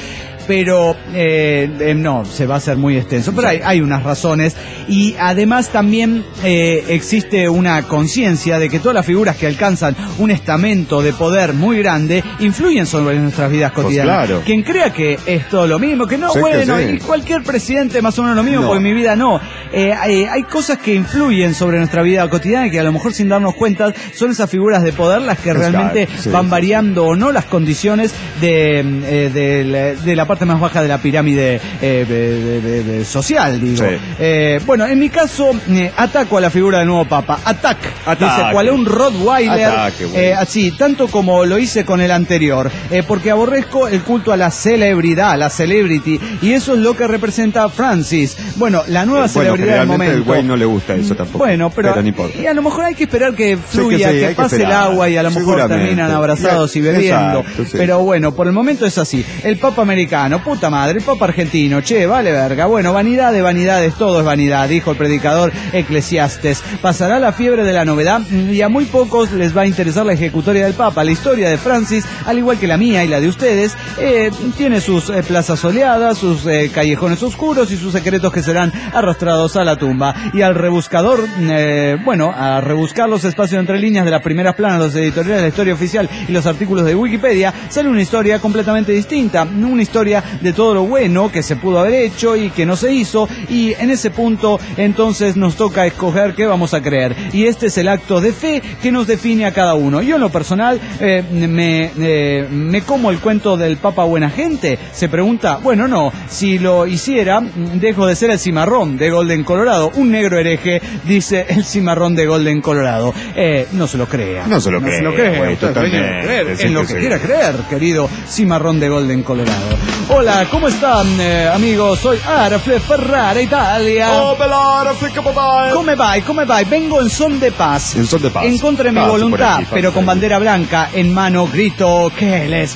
pero eh, eh, no, se va a hacer muy extenso. Pero hay, hay unas razones y además también eh, existe una conciencia de que todas las figuras que alcanzan un estamento de poder muy grande influyen sobre nuestras vidas cotidianas. Pues claro. Quien crea que es todo lo mismo, que no, Sí, bueno, que sí. y cualquier presidente más o menos lo mismo, No. porque mi vida no. Eh, hay, hay cosas que influyen sobre nuestra vida cotidiana y que a lo mejor sin darnos cuenta son esas figuras de poder las que Exacto, realmente sí, van sí, variando o no las condiciones de, eh, de, la, de la parte más baja de la pirámide eh, de, de, de, social, digo. Sí. Eh, bueno, en mi caso, eh, ataco a la figura del nuevo Papa. Attack. Ataque. Dice, cual un Rottweiler. Ataque, bueno. eh, así, tanto como lo hice con el anterior. Eh, porque aborrezco el culto a la celebridad, a la celebrity. Y eso es lo que representa Francis. Bueno, la nueva Eh, bueno, celebridad del generalmente momento. el güey no le gusta eso tampoco. Bueno, pero, Pero no importa. y a lo mejor hay que esperar que fluya, sí, que hay que pase el esperar. agua y a lo mejor Seguramente. terminan abrazados y bebiendo. Exacto, sí. Pero bueno, por el momento es así. El Papa americano, puta madre, el Papa argentino, che, vale verga. Bueno, vanidad de vanidades, todo es vanidad, dijo el predicador Eclesiastes. Pasará la fiebre de la novedad y a muy pocos les va a interesar la ejecutoria del Papa. La historia de Francis, al igual que la mía y la de ustedes, eh, tiene sus eh, plazas soleadas, sus eh, callejones oscuros y sus secretos que serán arrastrados a la tumba. Y al rebuscador, eh, bueno, a rebuscar los espacios entre líneas de las primeras planas, los editoriales de la historia oficial y los artículos de Wikipedia, sale una historia completamente distinta, una historia de todo lo bueno que se pudo haber hecho y que no se hizo, y en ese punto entonces nos toca escoger qué vamos a creer, y este es el acto de fe que nos define a cada uno. Yo en lo personal eh, me, eh, me como el cuento del Papa buena gente, se pregunta, bueno no, si lo hiciera dejo de ser el cimarrón de Golden Colorado, un negro hereje, dice el cimarrón de Golden Colorado. Eh, no se lo crea. No se lo cree, se lo cree. güey, Usted totalmente, dueño de creer, sí en lo que que sí. quiera creer, querido cimarrón de Golden Colorado. Hola, ¿cómo están, eh, amigos? Soy Arafle Ferrara, Italia. Oh, Belara, flica, papá. ¿Cómo va? ¿Cómo va? Vengo en son de paz. En son de paz. En contra de mi Pase voluntad, por aquí, pase pero por con aquí. bandera blanca en mano grito, ¿qué les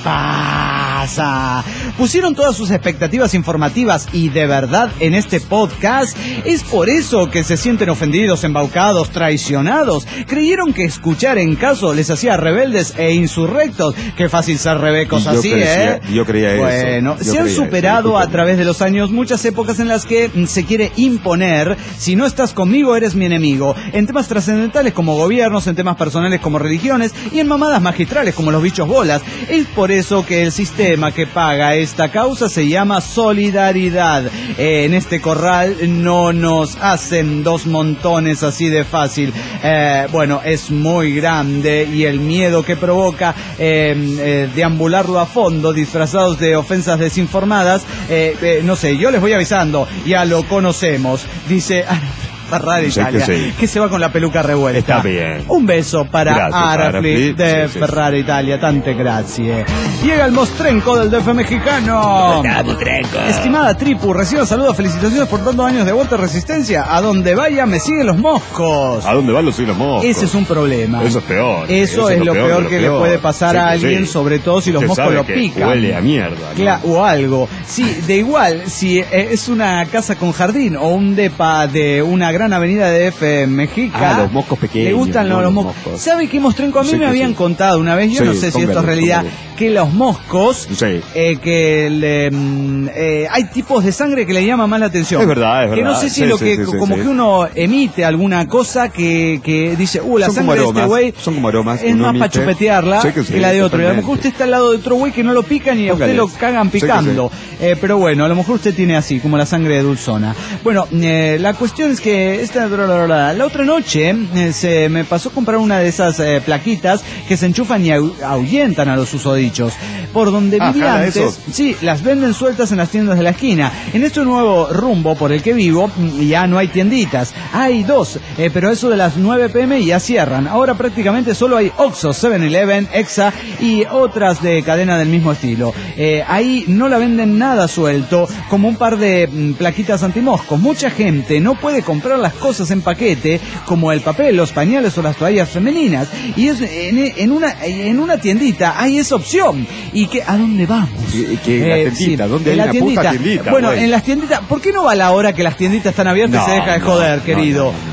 pasa? ¿Pusieron todas sus expectativas informativas y de verdad en este podcast? ¿Es por eso que se sienten ofendidos, embaucados, traicionados? ¿Creyeron que escuchar en caso les hacía rebeldes e insurrectos? Qué fácil ser rebecos Y yo así, creía- ¿eh? yo creía eso. Bueno, Yo se han creía eso, superado a discúlpame. través de los años muchas épocas en las que mm, se quiere imponer, si no estás conmigo eres mi enemigo, en temas trascendentales como gobiernos, en temas personales como religiones y en mamadas magistrales como los bichos bolas. Es por eso que el sistema que paga esta causa se llama solidaridad. Eh, en este corral no nos hacen dos montones así de fácil. Eh, bueno, es muy grande y el miedo que provoca eh, eh, deambularlo a fondo disfrazados de ofensas desinformadas, eh, eh, no sé, yo les voy avisando, ya lo conocemos, dice Ferrari Sí, Italia, que sí. que se va con la peluca revuelta. Está bien. Un beso para Gracias, Arafli Arafli. de Sí, sí, Ferrari Italia, tante grazie. Llega el mostrenco del D F mexicano. Estimada tripu, reciban saludos, felicitaciones por tantos años de vuelta y resistencia. A donde vaya me siguen los moscos. ¿A dónde van los hilos moscos? Ese es un problema. Eso es peor. Eso, es lo peor, de que le puede pasar Sí, a que alguien, sí. sobre todo si los Usted moscos sabe lo que pican. Huele a mierda, ¿no? Cla- o algo. Sí, de igual, si eh, es una casa con jardín o un depa de una gran avenida de D F Méxica. Ah, los moscos pequeños, Le gustan no los, los moscos. moscos. ¿Sabe qué mostrenco? A mí Sí, me que habían sí. contado una vez, yo Sí, no sé si esto es póngale, realidad, póngale. que los moscos, Sí. eh, que le, mm, eh, hay tipos de sangre que le llaman más la atención. Es verdad, es Que no verdad. sé si Sí, lo sí, que, sí, sí, como sí. que uno emite alguna cosa que, que dice, uh, la Son como sangre de este aromas, güey son como aromas, es uno más para emite. chupetearla Sí, que sí, que la de otro. Y a lo totalmente. mejor usted está al lado de otro güey que no lo pican y a usted Póngale. lo cagan Sí, que sí. picando. Eh, pero bueno, a lo mejor usted tiene así, como la sangre de Dulzona. Bueno, eh, la cuestión es que esta la otra noche eh, se me pasó a comprar una de esas eh, plaquitas que se enchufan y ahu- ahuyentan a los susodichos. Por donde Ah, vivía jala, antes, esos. sí, las venden sueltas en las tiendas de la esquina. En este nuevo rumbo por el que vivo, mm, ya no hay tienditas. Hay dos, eh, pero eso de las nueve pe eme ya cierran. Ahora prácticamente solo hay Oxxo, seven eleven, Exa y otras de cadena del mismo estilo. Eh, ahí no la venden nada suelto, como un par de mm, plaquitas antimoscos. Mucha gente no puede comprar las cosas en paquete, como el papel, los pañales o las toallas femeninas. Y es, en, en, una, en una tiendita hay esa opción. ¿Y que, a dónde vamos? ¿Qué- qué- la tiendita? ¿Dónde en hay la una puta tiendita, Bueno, güey? en las tienditas, ¿por qué no va a la hora que las tienditas están abiertas y No, se deja de no, joder, no, querido? no, no.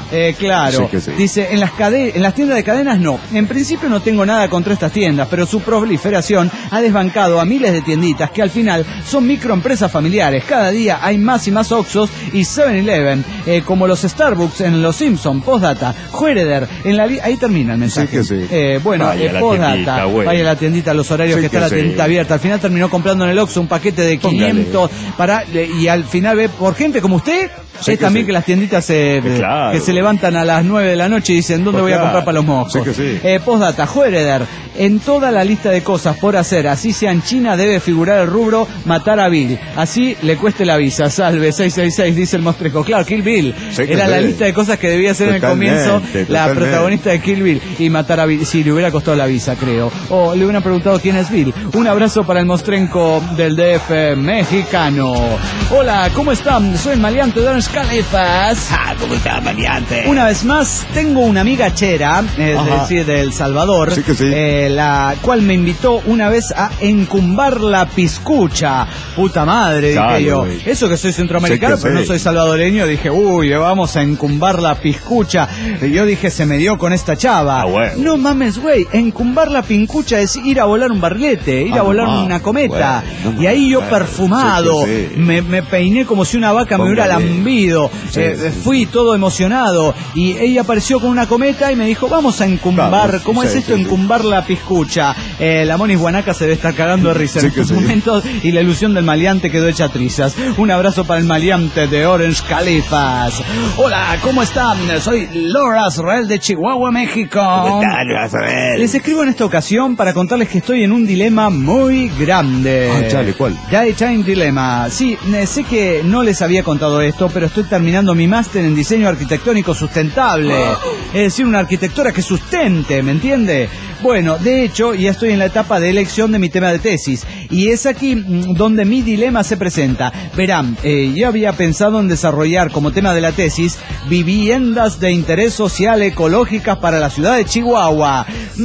Eh, claro. Sí que sí. Dice, en las, cade en las tiendas de cadenas no. En principio no tengo nada contra estas tiendas, pero su proliferación ha desbancado a miles de tienditas que al final son microempresas familiares. Cada día hay más y más Oxxos y seven eleven, eh, como los Starbucks en Los Simpson, postdata, Hereder, en la ahí termina el mensaje. Sí que sí. Eh, bueno, eh, postdata, vaya a la tiendita, los horarios sí que, que está la tiendita sí. abierta. Al final terminó comprando en el Oxxo un paquete de quinientos para, y al final ve por gente como usted. Sí es que también sí. que las tienditas se, claro. que se levantan a las nueve de la noche y dicen ¿dónde pues voy claro. a comprar para los mojos? Sí que sí. eh, postdata, Hereder, en toda la lista de cosas por hacer, así sea en China, debe figurar el rubro matar a Bill, así le cueste la visa. Salve seis seis seis, dice el mostreco. Claro, Kill Bill sí era sí. la lista de cosas que debía hacer totalmente, en el comienzo totalmente. La protagonista de Kill Bill, y matar a Bill, sí, le hubiera costado la visa, creo. O le hubieran preguntado quién es Bill. Un abrazo para el mostrenco del D F mexicano. Hola, ¿cómo están? Soy el maleante de Orange Califas. Ah, ¿cómo está, maleante? Una vez más, tengo una amiga chera, es decir, de El Salvador, sí que sí. eh, la cual me invitó una vez a encumbar la piscucha. Puta madre, claro, dije yo. Wey. Eso que soy centroamericano, sí que pero sí. no soy salvadoreño, dije, uy, vamos a encumbar la piscucha. Y yo dije, se me dio con esta chava. Ah, bueno. No mames, güey, encumbar la pincucha es ir a volar un barrilete, ir ah, a volar no, una cometa. Bueno, no, y ahí yo bueno, perfumado, sí sí. Me, me peiné como si una vaca Póngale. me hubiera lambido. Sí, eh, sí, fui sí. todo emocionado y ella apareció con una cometa y me dijo, vamos a encumbar. Vamos. ¿Cómo sí, es esto, sí, encumbar sí. la piscucha? Eh, la Monis Guanaca se debe estar cagando de risa sí, en estos sí. momentos y la ilusión del maleante quedó hecha trizas. Un abrazo para el maleante de Orange Califas. Hola, ¿cómo están? Soy Laura Azrael de Chihuahua, México. ¿Cómo están, Azrael? Les escribo en esta ocasión para contarles que estoy en un dilema muy grande. Ah, chale, ¿cuál? Ya Time Dilema. Sí, sé que no les había contado esto, pero estoy terminando mi máster en diseño arquitectónico sustentable. Es decir, una arquitectura que sustente, ¿me entiende? Bueno, de hecho, ya estoy en la etapa de elección de mi tema de tesis y es aquí donde mi dilema se presenta. Verán, eh, yo había pensado en desarrollar como tema de la tesis viviendas de interés social ecológicas para la ciudad de Chihuahua.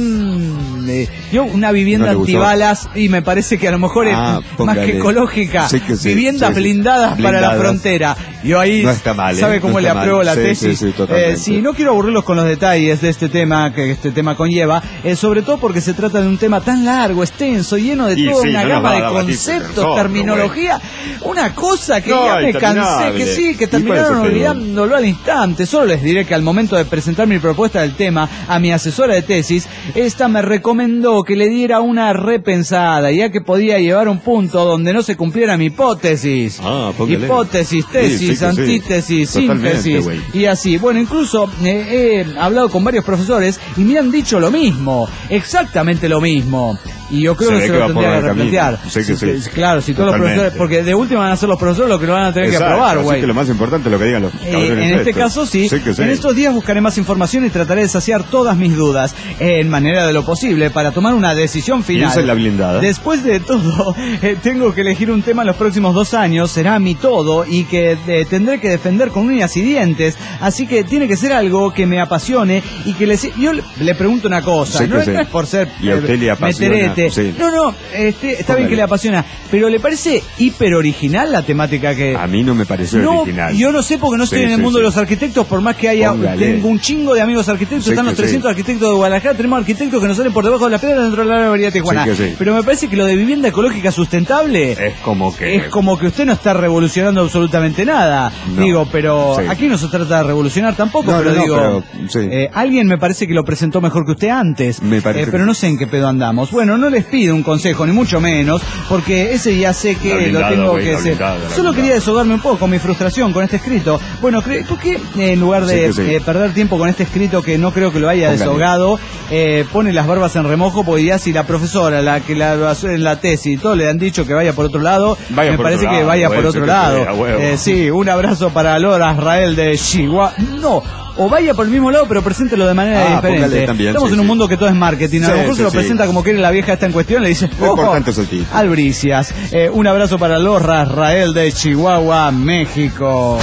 Mm, eh, yo una vivienda no antibalas y me parece que a lo mejor ah, es póngale. más que ecológica. Sí que sí, viviendas sí, sí. Blindadas, blindadas para la frontera. Yo ahí, no está mal, ¿eh? ¿sabe cómo no le apruebo mal. la sí, tesis? Sí, sí, eh, sí, no quiero aburrirlos con los detalles de este tema que este tema conlleva, eh, sobre todo porque se trata de un tema tan largo, extenso, lleno de y toda sí, una no gama de conceptos, nosotros, terminología, wey. una cosa que no, ya me cansé, que sí, que terminaron olvidándolo al instante. Solo les diré que al momento de presentar mi propuesta del tema a mi asesora de tesis, esta me recomendó que le diera una repensada, ya que podía llevar un punto donde no se cumpliera mi hipótesis. Ah, hipótesis, tesis, sí, sí antítesis, sí. síntesis, y así. Bueno, incluso eh, he hablado con varios profesores y me han dicho lo mismo, exactamente lo mismo. Y yo creo se que se lo tendría que replantear. Sí, que sí. Claro, si todos los profesores, porque de última van a ser los profesores los que lo van a tener Exacto, que aprobar, güey. Así que lo más importante es lo que digan los eh, En este esto. caso sí. sí, sí. En estos días buscaré más información y trataré de saciar todas mis dudas, eh, en manera de lo posible, para tomar una decisión final. Y esa es la blindada. Después de todo, eh, tengo que elegir un tema en los próximos dos años, será mi todo, y que eh, tendré que defender con uñas y dientes, así que tiene que ser algo que me apasione y que le... Yo le pregunto una cosa, sí, no, sí. no es por ser y a usted le apasiona, meterete. Sí. No, no, este, está Póngale. bien que le apasiona, pero ¿le parece hiper original la temática que...? A mí no me pareció no, original. Yo no sé porque no estoy sí, en el sí, mundo sí. de los arquitectos, por más que haya... Póngale. Tengo un chingo de amigos arquitectos, sí, están los trescientos sí. arquitectos de Guadalajara, tenemos arquitectos que nos salen por debajo de las piedras dentro de la variedad de Tijuana. Sí, sí. Pero me parece que lo de vivienda ecológica sustentable... Es como que... Es como que usted no está revolucionando absolutamente nada. No. Digo, pero sí. aquí no se trata de revolucionar tampoco, no, pero no, digo... Pero, sí. eh, alguien me parece que lo presentó mejor que usted antes, me parece eh, pero no sé en qué pedo andamos. Bueno, no les pido un consejo, ni mucho menos, porque ese ya sé que blindado, lo tengo wey, que hacer. Solo blindado. Quería desahogarme un poco con mi frustración con este escrito. Bueno, ¿por qué en lugar de sí, sí. Eh, perder tiempo con este escrito que no creo que lo haya Póngale. desahogado, eh, pone las barbas en remojo? Porque ya si la profesora, la que la basó en la tesis y todo le han dicho que vaya por otro lado, vaya me parece que lado, vaya por otro lado. Eh, sí, un abrazo para Laura Azrael de Chihuahua. No. O vaya por el mismo lado, pero preséntelo de manera ah, diferente. También, Estamos sí, en un sí. mundo que todo es marketing. A sí, lo mejor sí, se lo sí. presenta como quiere la vieja esta en cuestión, le dice, lo importante es el tipo. Albricias. Eh, un abrazo para Laura Azrael de Chihuahua, México.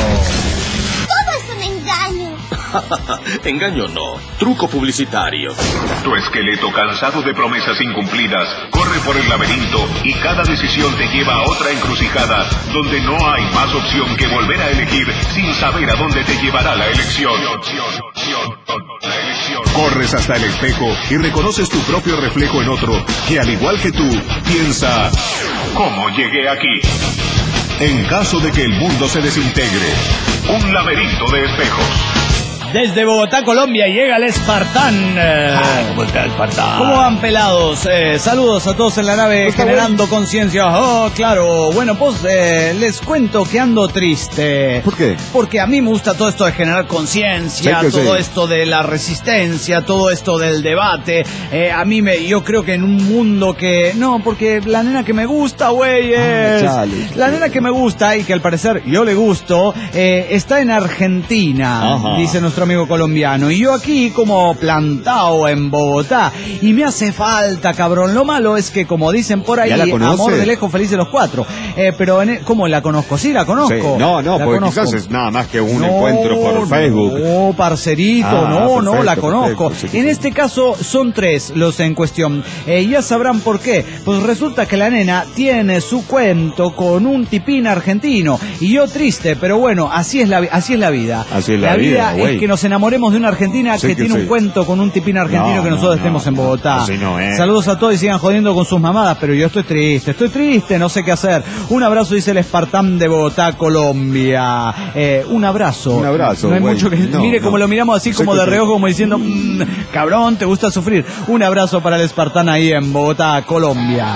Todo es un engaño. Engaño no, truco publicitario. Tu esqueleto cansado de promesas incumplidas corre por el laberinto y cada decisión te lleva a otra encrucijada donde no hay más opción que volver a elegir sin saber a dónde te llevará la elección. Corres hasta el espejo y reconoces tu propio reflejo en otro que, al igual que tú, piensa: ¿cómo llegué aquí? En caso de que el mundo se desintegre, un laberinto de espejos. Desde Bogotá, Colombia, llega el Espartán. Ah, ¿cómo está el Espartán? ¿Cómo van, pelados? Eh, saludos a todos en la nave generando conciencia. Oh, claro. Bueno, pues eh, les cuento que ando triste. ¿Por qué? Porque a mí me gusta todo esto de generar conciencia, Sí, todo sí. esto de la resistencia, todo esto del debate. Eh, a mí me, yo creo que en un mundo que... No, porque la nena que me gusta, güey, es... Ah, chale. La nena que me gusta y que al parecer yo le gusto, eh, está en Argentina, Ajá. dice nuestro amigo colombiano, y yo aquí como plantado en Bogotá, y me hace falta, cabrón. Lo malo es que, como dicen por ahí, ¿Ya la conoce? amor de lejos, felices los cuatro. Eh, pero, en, ¿cómo la conozco? Sí, la conozco. Sí. No, no, La porque conozco. quizás es nada más que un No, encuentro por Facebook. No, parcerito, Ah, no, no, perfecto, la conozco. perfecto, sí, sí, en sí. este caso son tres los en cuestión. Eh, ya sabrán por qué. Pues resulta que la nena tiene su cuento con un tipín argentino. Y yo triste, pero bueno, así es la, así es la vida. Así es la vida, es güey. que nos enamoremos de una argentina Sí que, que tiene sí. un cuento con un tipín argentino No, que no, nosotros no, estemos en no, Bogotá. así no es. Saludos a todos y sigan jodiendo con sus mamadas, pero yo estoy triste, estoy triste, no sé qué hacer. Un abrazo, dice el Espartán de Bogotá, Colombia. Eh, un abrazo. Un abrazo, No hay güey. mucho que... No, Mire no. como lo miramos así Sé como que de sí. reojo, como diciendo, mmm, cabrón, te gusta sufrir. Un abrazo para el Espartán ahí en Bogotá, Colombia.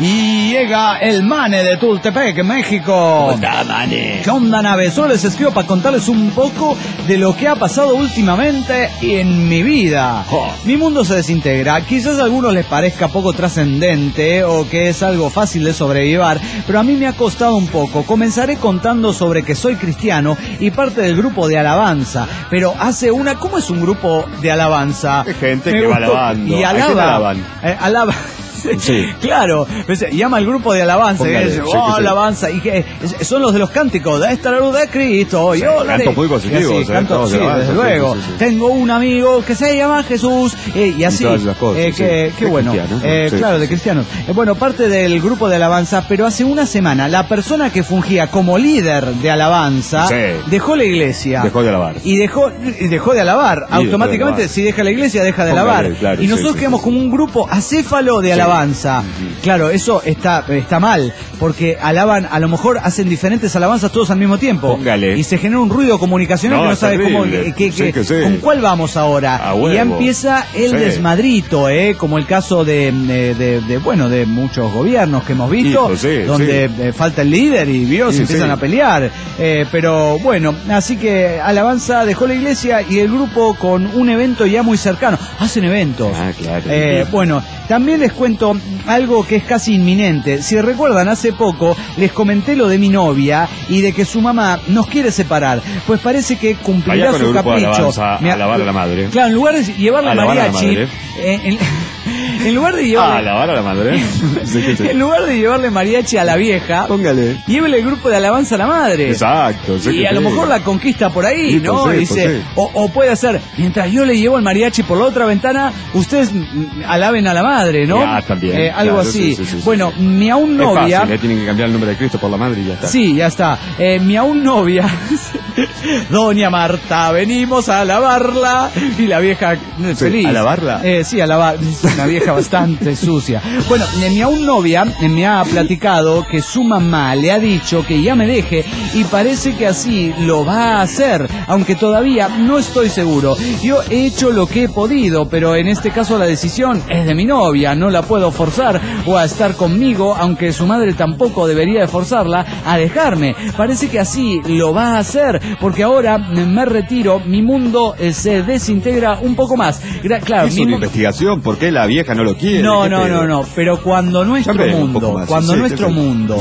Y llega el Mane de Tultepec, México. ¿Cómo está, Mane? ¿Qué onda, nave? Solo les escribo para contarles un poco de lo que ha pasado últimamente en mi vida. Oh. Mi mundo se desintegra. Quizás a algunos les parezca poco trascendente o que es algo fácil de sobrellevar, pero a mí me ha costado un poco. Comenzaré contando sobre que soy cristiano y parte del grupo de alabanza. Pero hace una... ¿Cómo es un grupo de alabanza? Es gente Me que va gustó. alabando. Y ¿A quién alaba. alaban? Eh, alaba. Sí. Claro, pues, llama al grupo de alabanza, Póngale, y dice, sí, oh, que sí. alabanza, y que es- son los de los cánticos, de esta la luz de Cristo, Sí, yo la cantos haré. muy positivos, Y así, eh, cantos, todos sí, de alabanza, desde sí, luego. sí, sí, sí. Tengo un amigo que se llama Jesús, eh, y así, todas esas cosas, eh, sí. que, qué De bueno, cristianos, ¿no? eh, Sí, claro, sí, de sí. cristianos. Eh, bueno, parte del grupo de alabanza, pero hace una semana la persona que fungía como líder de alabanza Sí. dejó la iglesia. Dejó de alabar. Y dejó, y dejó de alabar. de Automáticamente, alabar. si deja la iglesia, deja de Póngale, alabar. claro, y sí, nosotros sí, quedamos sí. como un grupo acéfalo de alabanza. Claro, eso está, está mal, porque alaban, a lo mejor hacen diferentes alabanzas todos al mismo tiempo. Póngale. Y se genera un ruido comunicacional No, que no es sabe cómo, terrible. que- Sí que- que sí. con cuál vamos ahora. A Y ya huevo. empieza el Sí. desmadrito, eh, como el caso de, de, de- de, bueno, de muchos gobiernos que hemos visto, Hijo, sí, donde sí. eh, falta el líder y Dios Sí, empiezan sí. a pelear. Eh, pero bueno, así que alabanza dejó la iglesia y el grupo con un evento ya muy cercano. Hacen eventos. Ah, claro. Eh, bueno, también les cuento algo que es casi inminente. Si recuerdan, hace poco les comenté lo de mi novia y de que su mamá nos quiere separar. Pues parece que cumplirá Vaya con su el grupo de capricho. alabanza a Me- alabar a la madre. Claro, en lugar de llevarle Alabar a la mariachi, madre. eh, en, en lugar de Ah, llevarle, alabar a la madre. Sí, que sí. en lugar de llevarle mariachi a la vieja, Póngale. llévele el grupo de alabanza a la madre. Exacto. sí Y que a lo sí. mejor la conquista por ahí, Sí, ¿no? pues sí, Dice, pues sí. o, o puede ser, mientras yo le llevo el mariachi por la otra ventana, ustedes mm, alaben a la madre, ¿no? Ah, también. Eh, algo Claro, así. sí, sí, sí, sí. Bueno, mi aún novia... Es fácil, le tienen que cambiar el nombre de Cristo por la madre y ya está. Sí, ya está. Eh, mi aún novia, Doña Marta, venimos a alabarla. Y la vieja, eh, feliz. ¿a lavarla? Eh, sí, a lavar. Es una vieja bastante sucia. Bueno, eh, mi aún novia eh, me ha platicado que su mamá le ha dicho que ya me deje y parece que así lo va a hacer, aunque todavía no estoy seguro. Yo he hecho lo que he podido, pero en este caso la decisión es de mi novia, no la puedo forzar o a estar conmigo, aunque su madre tampoco debería de forzarla a dejarme. Parece que así lo va a hacer, porque ahora me retiro, mi mundo eh, se desintegra un poco más. Gra- claro, Es mi una mu- investigación, ¿por qué la vieja no lo quiere? no, ¿Qué no, pedo? no, no, pero cuando nuestro Hombre, un mundo, poco más, cuando sí, nuestro sí, sí. mundo Sí.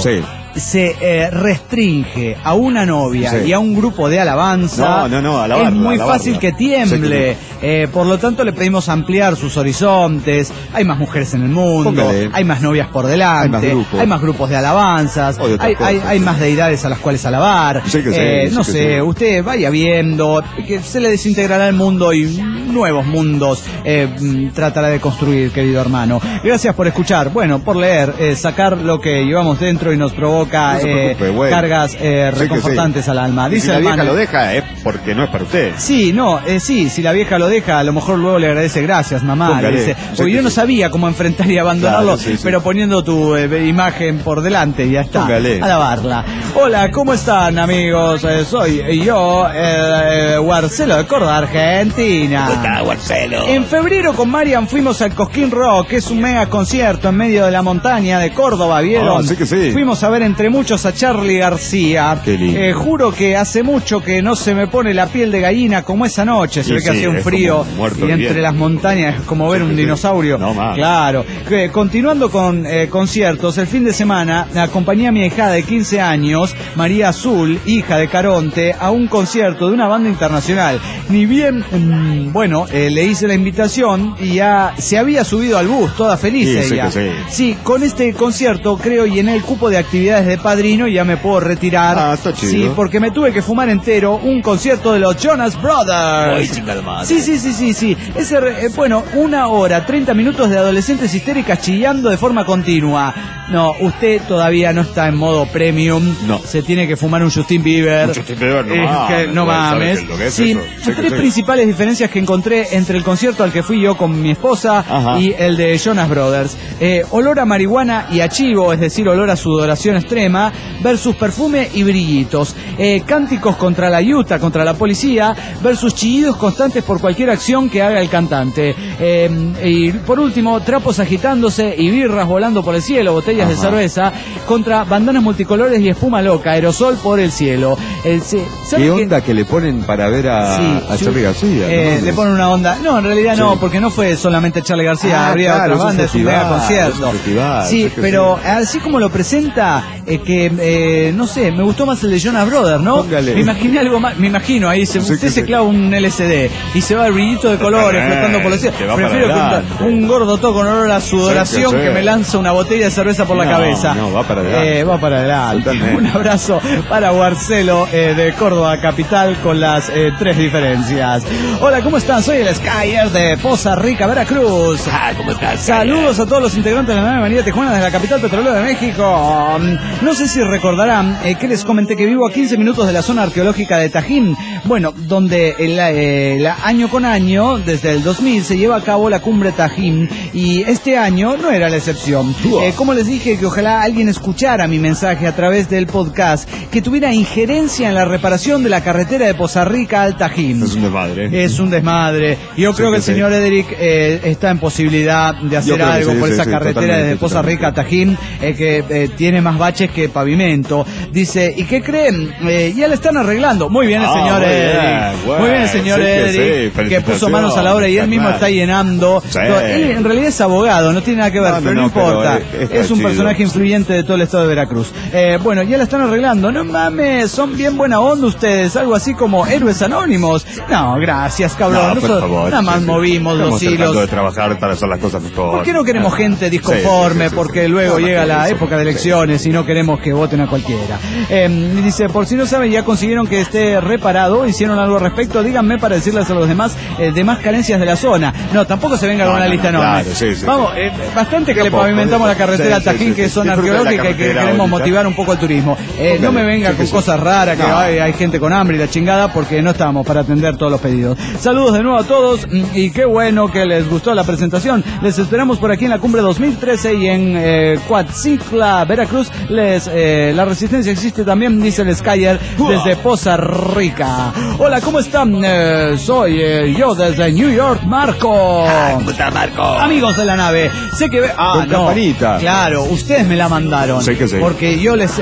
se eh, restringe a una novia Sí. y a un grupo de alabanza, No, no, no, alabarla, es muy alabarla. fácil que tiemble. Sí, Eh, por lo tanto, le pedimos ampliar sus horizontes. Hay más mujeres en el mundo, Póngale. hay más novias por delante, Hay más grupos. hay más grupos de alabanzas, O de otras hay, hay, cosas, hay sí. más deidades a las cuales alabar. Sí que sí, Eh, sí no que sé, sí. usted vaya viendo que se le desintegrará el mundo y nuevos mundos eh, mm, tratará de construir, querido hermano. Gracias por escuchar, bueno, por leer, eh, sacar lo que llevamos dentro y nos provoca No se eh, preocupe, bueno. cargas eh, Sí que reconfortantes sí. al alma. Y Dice si la el vieja Manu- lo deja es porque no es para usted. Sí, no, eh, sí, si la vieja lo deja, a lo mejor luego le agradece gracias, mamá. Póngale. Le dice, Sí porque que yo no sí. sabía cómo enfrentar y abandonarlo, Claro, sí, sí. pero poniendo tu eh, imagen por delante y ya está. Póngale. A lavarla. Hola, ¿cómo están, amigos? Eh, soy yo, eh, eh, Marcelo de Córdoba, Argentina. ¿Cómo está, Marcelo? En febrero con Marian fuimos al Cosquín Rock, que es un mega concierto en medio de la montaña de Córdoba, ¿vieron? Ah, sí que sí. Fuimos a ver entre muchos a Charly García. Qué lindo. Eh, juro que hace mucho que no se me pone la piel de gallina como esa noche. Se Y ve que sí, hacía un es frío como muerto y entre viviente. las montañas es como ver Sí un que sí. dinosaurio. No más. Claro. Que, continuando con eh, conciertos, el fin de semana acompañé a mi hija de quince años, María Azul, hija de Caronte, a un concierto de una banda internacional. Ni bien, mm, bueno, eh, le hice la invitación y ya se había subido al bus, toda feliz Sí, sí ella. que sí. Sí, con este concierto creo llené el cupo de actividades de padrino y ya me puedo retirar. Ah, está chido. Sí, porque me tuve que fumar entero un concierto de los Jonas Brothers. Ay, chingada madre. Sí, sí, sí, sí, sí. Ese, eh, bueno, una hora, treinta minutos de adolescentes histéricas chillando de forma continua. No, usted todavía no está en modo premium. No. Se tiene que fumar un Justin Bieber. Un Justin Bieber, no Es mames, que no güey, ¿sabe mames. qué es lo que es Sí, eso? Sí que tres sí. principales diferencias que encontré entre el concierto al que fui yo con mi esposa Ajá. y el de Jonas Brothers. Eh, olor a marihuana y a chivo, es decir, olor a sudoración extrema, versus perfume y brillitos. Eh, cánticos contra la yuta, contra la policía, versus chillidos constantes por cualquier acción que haga el cantante. Eh, y por último, trapos agitándose y birras volando por el cielo, botellas de Ajá. cerveza, contra bandanas multicolores y espuma loca, aerosol por el cielo. El, se- ¿sabe ¿Qué qué? onda que le ponen para ver a, Sí, a sí. Charly García? Eh, ¿no? le ponen una onda. No, en realidad no, Sí. porque no fue solamente Charly García, Ah, habría claro, otras es un bandas, es un mega festival, concierto. es un festival, sí, sí que pero sí. así como lo presenta, eh, que eh, no sé, me gustó más el de Jonas Brothers, ¿no? Póngale. Me imaginé algo más, me imagino ahí, se, Sí usted que se sí. clava un L C D y se va el brillito de colores Eh, flotando por los cielos. te va para Prefiero que un, adelante. un gordo todo con olor a sudoración Sí que sí. que me lanza una botella de cerveza por la No, cabeza. no, va para adelante. Eh, va para adelante. Totalmente. Un abrazo para Marcelo eh, de Córdoba capital con las eh, tres diferencias. Hola, ¿cómo están? Soy el Skyer de Poza Rica, Veracruz. Ah, ¿cómo estás? Saludos a todos los integrantes de la nueva Avenida Tijuana desde la capital petrolera de México. Mm, No sé si recordarán eh, que les comenté que vivo a quince minutos de la zona arqueológica de Tajín. Bueno, donde el, eh, la- año con año, desde el dos mil, se lleva a cabo la cumbre Tajín. Y este año no era la excepción. Eh, como les dije, que ojalá alguien escuchara mi mensaje a través del podcast, que tuviera injerencia en la reparación de la carretera de Poza Rica al Tajín. Es un desmadre. Es un desmadre. Yo Sí creo que que el sí. señor Ederic eh, está en posibilidad de hacer creo que algo sí, por sí, esa sí, carretera totalmente, desde Poza Rica a Tajín, eh, que eh, tiene más baches que pavimento. Dice, ¿y qué creen? Eh, ya le están arreglando. Muy bien el Ah, señor muy bien, Ederic. güey. Muy bien el señor Sí que Ederic, sí, que puso manos a la obra y él mismo felicitaciones, está llenando. Sí. todo. Él en realidad es abogado, no tiene nada que ver, No, no, pero no, no, pero importa. es- está Es un chido. personaje influyente de todo el estado de Veracruz. Eh, bueno, ya la están arreglando. No mames, son bien buena onda ustedes. Algo así como héroes anónimos. No, gracias, cabrón. No, por Nosotros favor, nada más sí, sí. movimos Estamos los tratando hilos. de trabajar para hacer las cosas mejor. ¿Por qué no queremos gente disconforme? Sí, sí, sí, Porque sí. luego No, llega no, la sí, época de sí. elecciones y no queremos que voten a cualquiera. Eh, dice, por si no saben, ya consiguieron que esté reparado, hicieron algo al respecto, díganme para decirles a los demás eh, demás carencias de la zona. No, tampoco se venga No, con una no, lista no, enorme. claro, sí, sí, Vamos, eh, bastante que le Tampoco, pavimentamos la sí, carretera sí, Tajín, sí, que es sí. zona Disfruta de la arqueológica y que carretera queremos bonita. motivar un poco el turismo. Eh, no me venga sí, con sí. cosas raras, que No. hay, hay gente con hambre y la chingada, porque no estábamos para atender todos los pedidos. Saludos de nuevo a todos mm, y qué bueno que les gustó la presentación. Les esperamos por aquí en la cumbre dos mil trece y en eh, Coatzacoalcos, Veracruz. Les, eh, la resistencia existe también, dice el Skyer desde Poza Rica. Hola, ¿cómo están? Eh, soy eh, yo desde New York, Marco. Ah, ¿cómo está, Marco? Amigos de la nave, sé que... ve- Ah, Con no. campanita. Claro, ustedes me la mandaron. Sí que sí. Porque yo les eh, vengo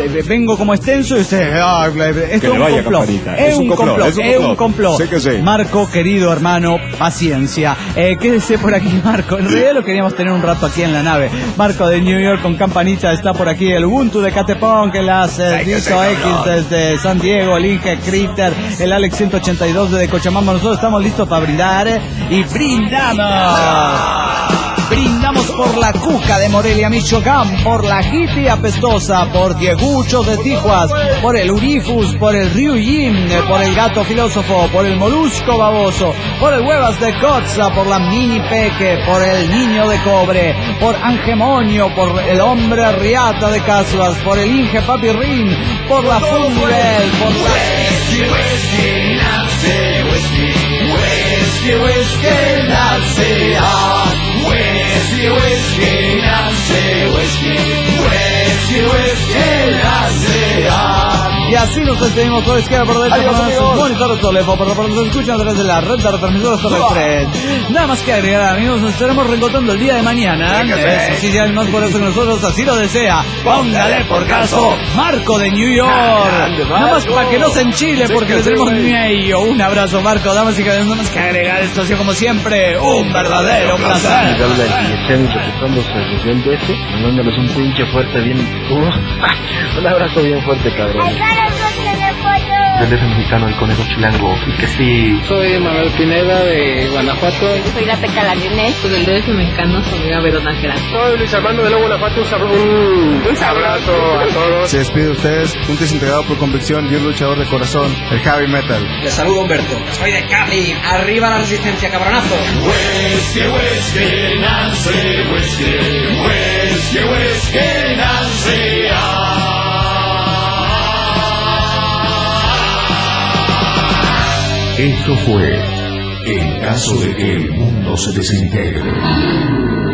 pongo como extenso y usted... ah, esto Que es le un vaya, complot. Campanita. Es un complot, es un es un complot. complot. Sé que sí. Marco, querido hermano, paciencia. Eh, quédese por aquí, Marco. En realidad lo queríamos tener un rato aquí en la nave. Marco de New York con Campanita está por aquí. El Ubuntu de Catepón, que las eh, Dito X desde San Diego, el Inge Critter, el Alex ciento ochenta y dos de Cochabamba. Nosotros estamos listos para brindar eh, y brindamos. Brindamos por la Cuca de Morelia, Michoacán, por la Jiti Apestosa, por Diegucho de Tijuas, por el Urifus, por el Ryujin, por el Gato Filósofo, por el Molusco Baboso, por el Huevas de Cotza, por la Mini Peque, por el Niño de Cobre, por Angemonio, por el Hombre Riata de Casuas, por el Inge Papirrín, por la Funbel, por la... Whisky, whisky, nace, whisky, whisky, whisky, nace, ah. Whisky, whisky, nace, whisky, whisky, whisky, nace, ah. Y así nos despedimos por izquierda, por derecha, por nuestros monitores teléfono, por donde nos escuchan a través de la red de retransmisores terrestres. Nada más que agregar, amigos, nos estaremos reencontrando el día de mañana. Eso sí, ya es más por eso que nosotros así lo desea. Póngale por caso, Marco de New York. Nada más para que no se enchile, porque le tenemos medio. Un abrazo, Marco, damas y caballeros. Nada más que agregar, esto ha sido como siempre un verdadero placer. Reportándose desde el D F, mandándoles un pinche fuerte bien... Uh, un abrazo bien fuerte, cabrón. Del D F mexicano, el conejo chilango, y que sí. Soy Manuel Pineda de Guanajuato. Soy la Teca Laguinés. Soy del D F mexicano, soy Gabriel Nájera. Soy Luis Armando de Nuevo Guanajuato, un, un abrazo a todos. Se despide de ustedes, un desintegrado por convicción y un luchador de corazón, el heavy metal. Les saludo Humberto. Soy de Cali, arriba la resistencia, cabronazo. Whisky, whisky, Nancy, whisky, whisky, whisky, Nancy, ah. Esto fue En caso de que el mundo se desintegre.